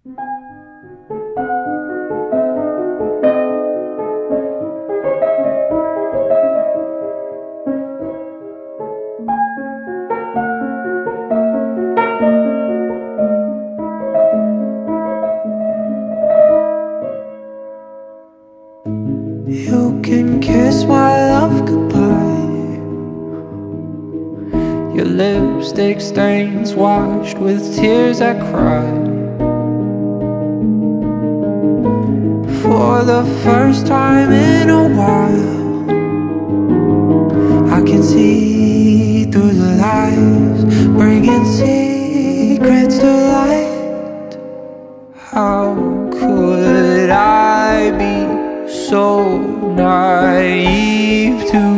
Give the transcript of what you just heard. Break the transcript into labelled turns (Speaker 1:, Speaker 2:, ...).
Speaker 1: You can kiss my love goodbye. Your lipstick stains washed with tears I cried. For the first time in a while, I can see through the lies, bringing secrets to light. How could I be so naive to